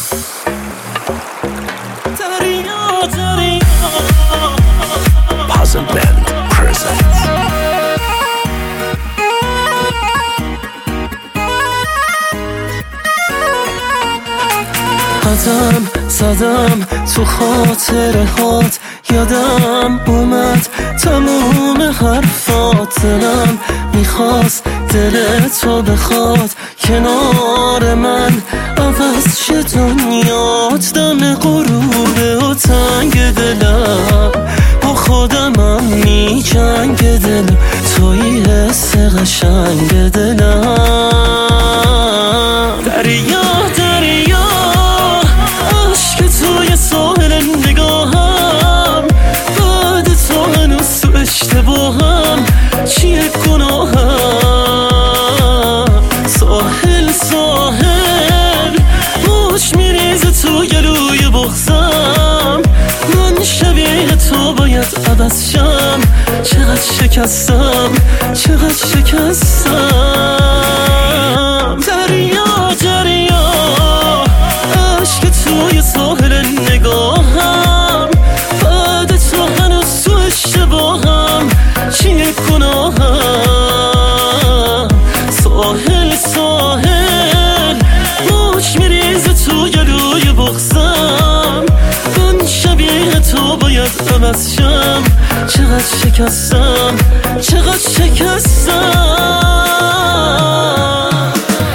Puzzle Band presents قدم زدم تو خاطره هات، یادم اومد تموم حرفات. دلم میخواست دل تو بخواد کنار من، عوض شه دنیات. دم غروبه و تنگ دلم با خودمم میجنگ دلم، توی حس قشنگ دلم. دریا دریا عشق توی ساحل نگاهم، بعد تو هنوز تو اشتباهم. چیه گناهم؟ ساحل ساحل موش میریزه تو گلوی بغزم. من شبیه تو باید عوض شم، چقدر شکستم چقدر شکستم. دریا دریا عشق توی ساحل نگاهم، بعد تو هنوز تو اشتباهم. چیه گناهم؟ ساحل ساحل موج میریزه تو گلوی بغزم. من شبیه تو باید عوض شم، چقدر شکستم چقدر شکستم.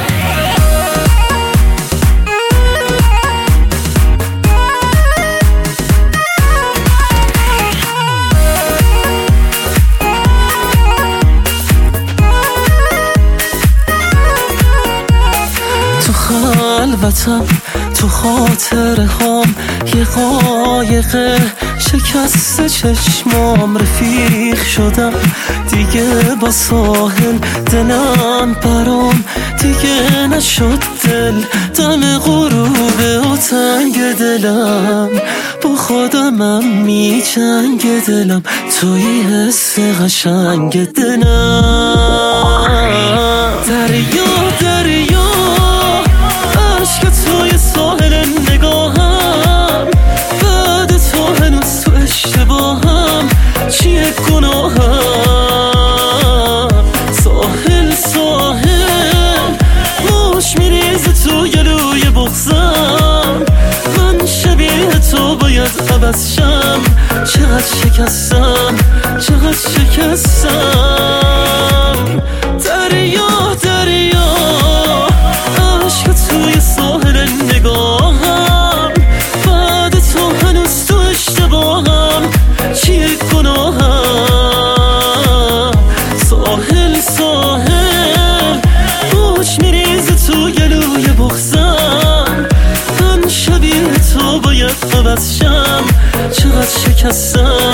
تو خلوتم تو خاطره هام، یه قایق شکست چشمام. رفیق شدم دیگه با ساحل، دلم برام دیگه نشد دل. دم غروبه و تنگ دلم با خودمم میجنگ دلم، توی حس قشنگ دلم. دریا دریا عشق توی ساحل نگاهم، بعد تو هنوز تو اشتباهم. چیه گناهم؟ ساحل ساحل موش میریزه تو گلوی بغزم. من شبیه تو باید عوض شم، چقدر شکستم چقدر شکستم. دریا دریا عشق توی ساحل نگاهم، بعد تو هنوز تو اشتباهم. چیه گناهم؟ ساحل ساحل موج میریزه تو گلوی بغزم. من شبیه تو باید عوض شم، چقدر شکستم